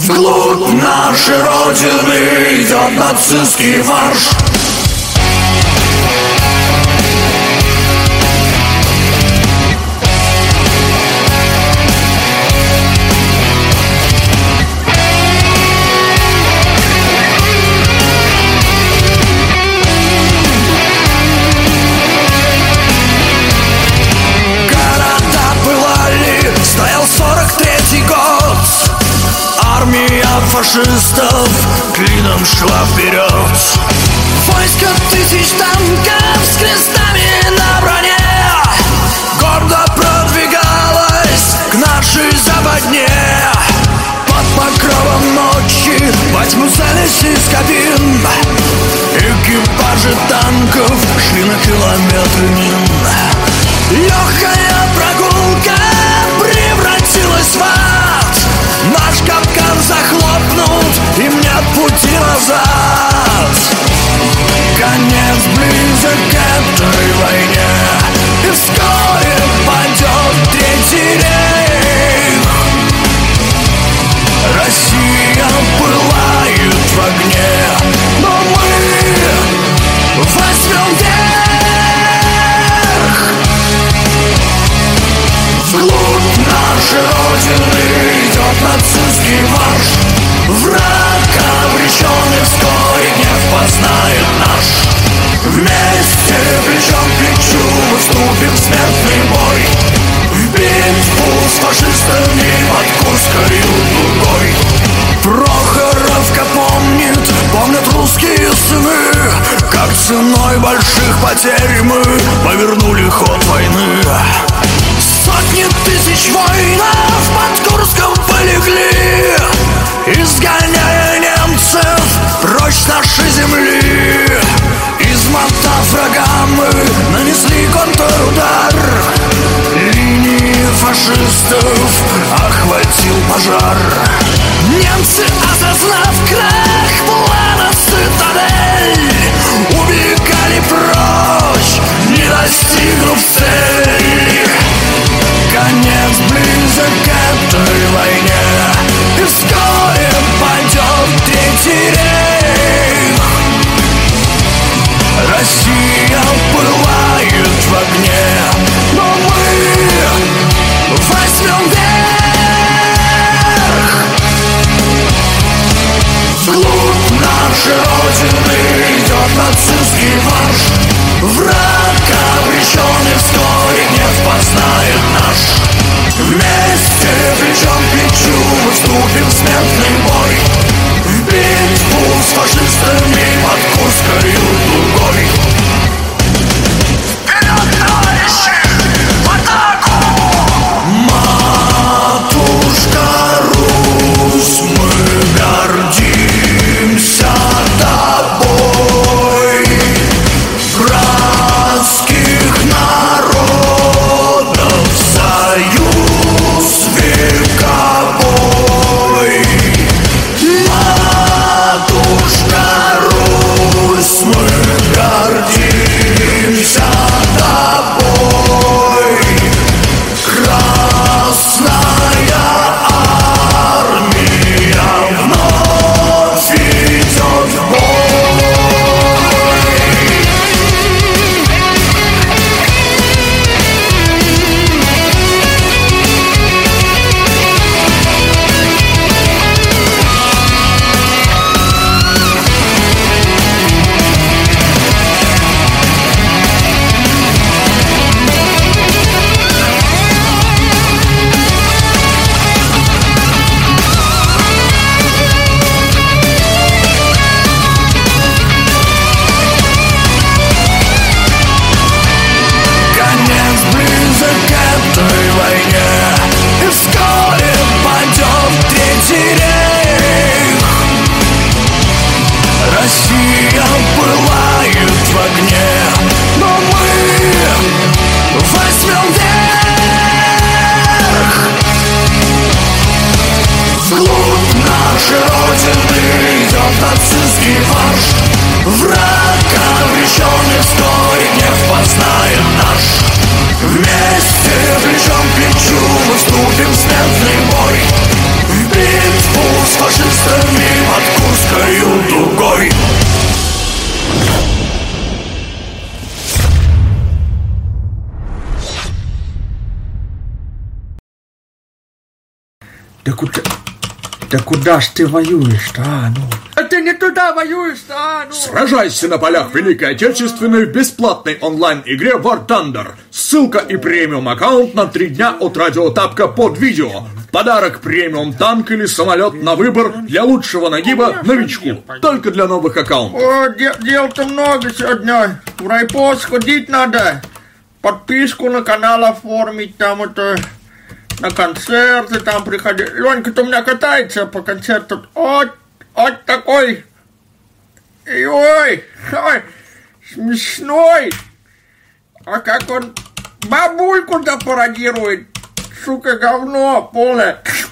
Вглубь нашей Родины идет нацистский марш. Армия фашистов клином шла вперед. Войско тысяч танков с крестами на броне гордо продвигалось к нашей западне. Под покровом ночи во тьму целясь из кабин экипажи танков шли на километры мин. Легкая прогулка превратилась в ад. Наш капкан захлопнут, им нет пути назад. Конец близок к этой войне, и вскоре пойдет Третий рейх. Россия пылает в огне, но мы возьмем верх. Вглубь нашей Родины идет нацистский марш. Враг обреченный вскоре гнев познает наш. Вместе плечом к плечу мы вступим в смертный бой, в битву с фашистами под Курской дугой. Прохоровка помнят русские сыны, как ценой больших потерь мы повернули ход войны. Сотни тысяч воинов под Курском полегли, изгоняя немцев прочь с нашей земли. Измотав врага, мы нанесли контрудар. Линии фашистов охватил пожар. Немцы, осознав крах плана «Цитадель», убегали прочь, не достигнув цели. Конец близок к этой войне, и вскоре пойдет Третий рейх. Россия пылает в огне, но мы возьмем верх. Вглубь нашей Родины идет нацистский марш. Враг обреченный вскоре гнев познает наш. Вместе плечом к плечу мы вступим в смертный бой, в битву с фашистами под Курской дугой. Вперед, товарищи, в атаку! Матушка Русь, мы гордимся тобой. Братских народов союз вековой. Матушка Русь, мы Да куда ж ты воюешь-то, ну? А ты не туда воюешь-то, ну? Сражайся на полях Великой Отечественной в бесплатной онлайн-игре War Thunder. Ссылка и премиум-аккаунт на 3 дня от Радио Тапка под видео. В подарок премиум танк или самолет на выбор для лучшего нагиба новичку. Только для новых аккаунтов. О, дел-то много сегодня. В райпо сходить надо. Подписку на канал оформить, там это... На концерты там приходить. Ленька-то у меня катается по концерту. Вот такой. Ой, смешной. А как он бабульку-то пародирует. Сука, говно полное.